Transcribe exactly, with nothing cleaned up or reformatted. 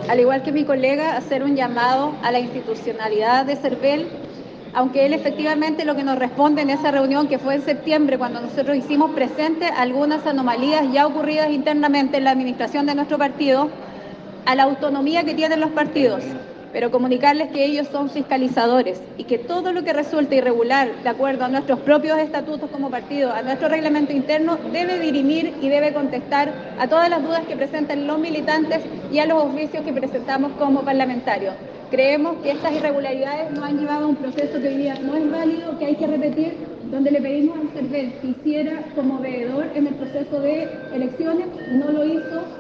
al igual que mi colega, hacer un llamado a la institucionalidad de CERVEL, aunque él efectivamente lo que nos responde en esa reunión que fue en septiembre, cuando nosotros hicimos presente algunas anomalías ya ocurridas internamente en la administración de nuestro partido, a la autonomía que tienen los partidos, pero comunicarles que ellos son fiscalizadores y que todo lo que resulte irregular, de acuerdo a nuestros propios estatutos como partido, a nuestro reglamento interno, debe dirimir y debe contestar a todas las dudas que presenten los militantes y a los oficios que presentamos como parlamentarios. Creemos que estas irregularidades nos han llevado a un proceso que hoy día no es válido, que hay que repetir, donde le pedimos al CERVEL que hiciera como veedor en el proceso de elecciones, no lo hizo.